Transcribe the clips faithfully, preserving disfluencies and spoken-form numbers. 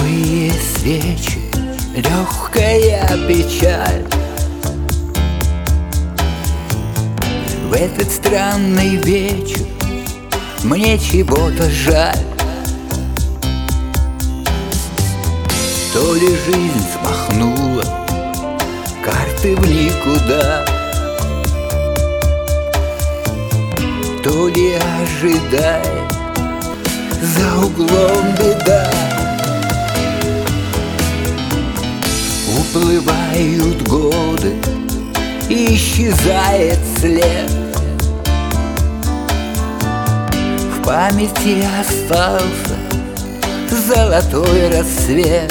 Слабые свечи, легкая печаль. В этот странный вечер мне чего-то жаль. То ли жизнь смахнула карты в никуда, то ли ожидая за углом беда. Уплывают годы, исчезает след. В памяти остался золотой рассвет.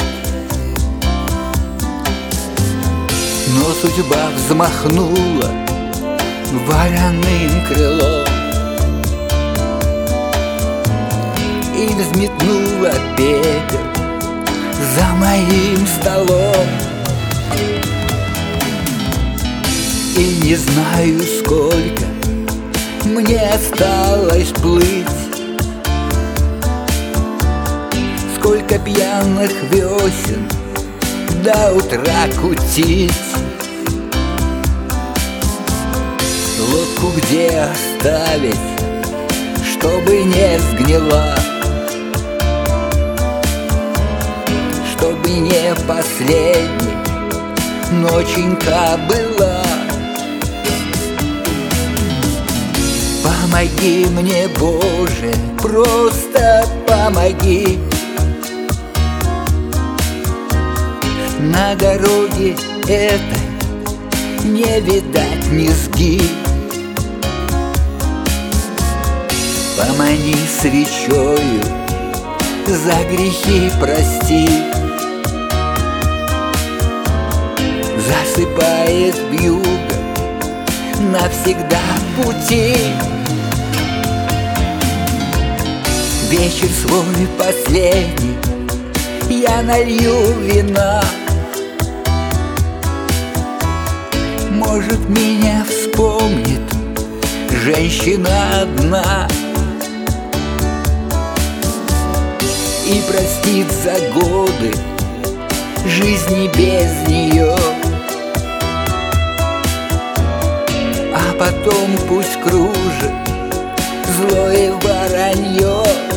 Но судьба взмахнула вороным крылом и взметнула пепел за моим столом. И не знаю, сколько мне осталось плыть, сколько пьяных весен до утра кутить. Лодку где оставить, чтобы не сгнила, чтобы не последней ноченька была. Помоги мне, Боже, просто помоги. На дороге этой не видать низги. Помани свечою, за грехи прости. Засыпает вьюга навсегда пути. Вечер свой последний я налью вина. Может, меня вспомнит женщина одна и простит за годы жизни без нее. А потом пусть кружит злое воронье.